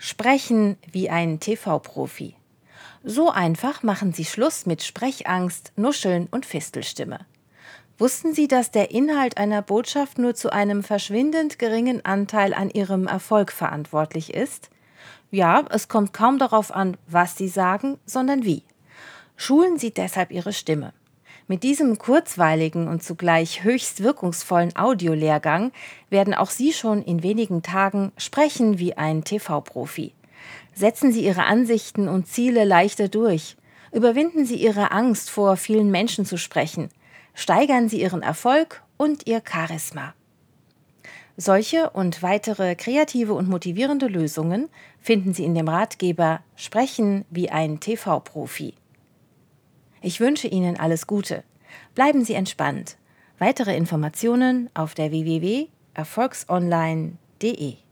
Sprechen wie ein TV-Profi. So einfach machen Sie Schluss mit Sprechangst, Nuscheln und Fistelstimme. Wussten Sie, dass der Inhalt einer Botschaft nur zu einem verschwindend geringen Anteil an Ihrem Erfolg verantwortlich ist? Ja, es kommt kaum darauf an, was Sie sagen, sondern wie. Schulen Sie deshalb Ihre Stimme. Mit diesem kurzweiligen und zugleich höchst wirkungsvollen Audiolehrgang werden auch Sie schon in wenigen Tagen sprechen wie ein TV-Profi. Setzen Sie Ihre Ansichten und Ziele leichter durch. Überwinden Sie Ihre Angst, vor vielen Menschen zu sprechen. Steigern Sie Ihren Erfolg und Ihr Charisma. Solche und weitere kreative und motivierende Lösungen finden Sie in dem Ratgeber Sprechen wie ein TV-Profi. Ich wünsche Ihnen alles Gute. Bleiben Sie entspannt. Weitere Informationen auf der www.erfolgsonline.de